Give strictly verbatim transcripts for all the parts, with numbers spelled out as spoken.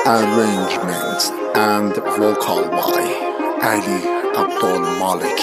Arrangements and vocal by Ali Abdul Malik.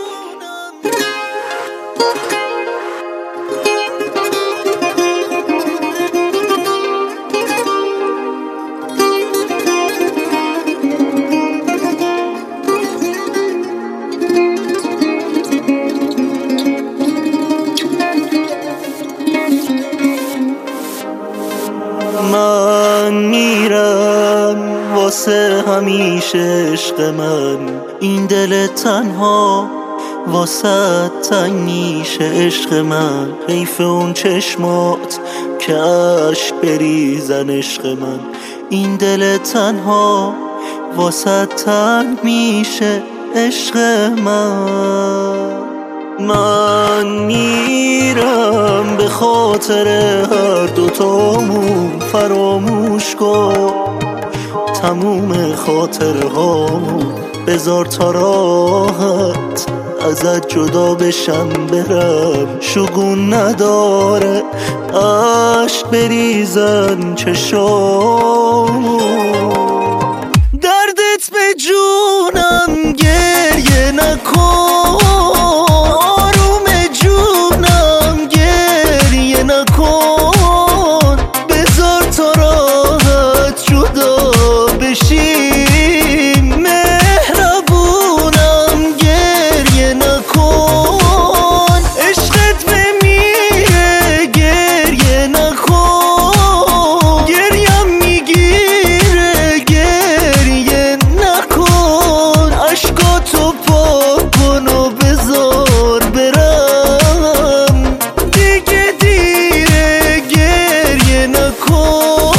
من میرم واسه همیشه عشق من، این دل تنها واسه تنگ میشه عشق من. حیف اون چشمات که اشک بریزن عشق من، این دل تنها واسه تنگ میشه عشق من. من میرم به خاطر هر دوتامون، فراموش کن تموم خاطرهامون، بذار تا راحت ازت جدا بشم برم. شگون نداره اشک بریزن چشامون، دردت به جونم گریه نکن، آروم جونم گریه نکن، بذار تا راحت جدا بشیم. مهربونم گریه نکن، عشقت بمیره گریه نکن، گریم میگیره گریه نکن، عشقاتو پاک کن و بذار برم، دیگه دیره گریه نکن.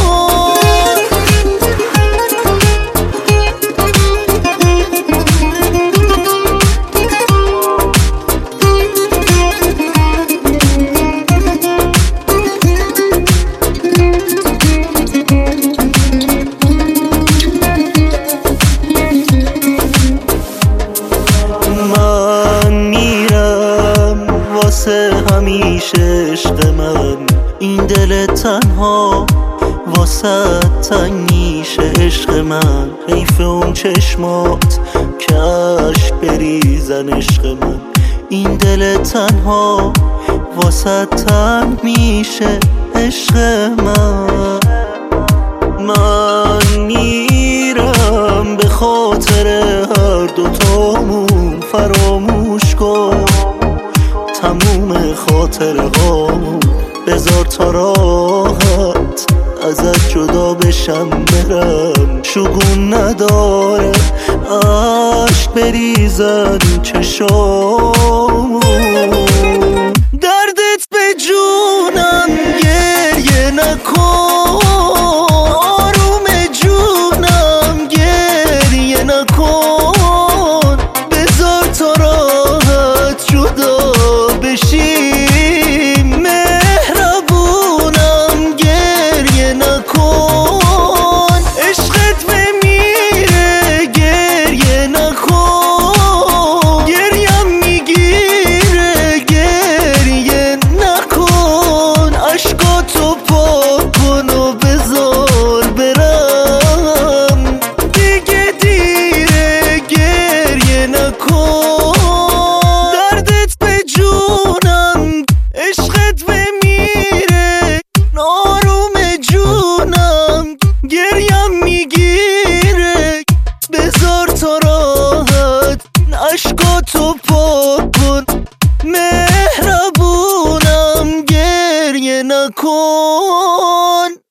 من میرم واسه همیشه عشق من، این دل تنها واسه تنگ میشه عشق من. حیف اون چشمات که اشک بریزن عشق من، این دل تنها واسه تنگ میشه عشق من. من میرم به خاطر هر دوتامون، فراموش کن تموم خاطرهامون، بذار تا راحت ازت جدا بشم برم. شگون نداره اشک بریزن چشامون، دردت به جونم گریه نکن، آروم جونم گریه نکن، بذار تا راحت جدا بشیم. مهربونم گریه نکن، عشقت بمیره گریه نکن، گریم میگیره گریه نکن، عشقاتو پاک کن و بذار برم، دیگه دیره گریه نکن، دردت به جونم عشقت بمیره، آروم جونم گریم میگیره، بذار تا راحت عشقاتو پاک کن، مهربونم گریه نکن.